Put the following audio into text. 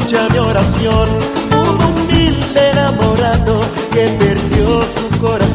escucha mi oración. Un humilde enamorado que perdió su corazón.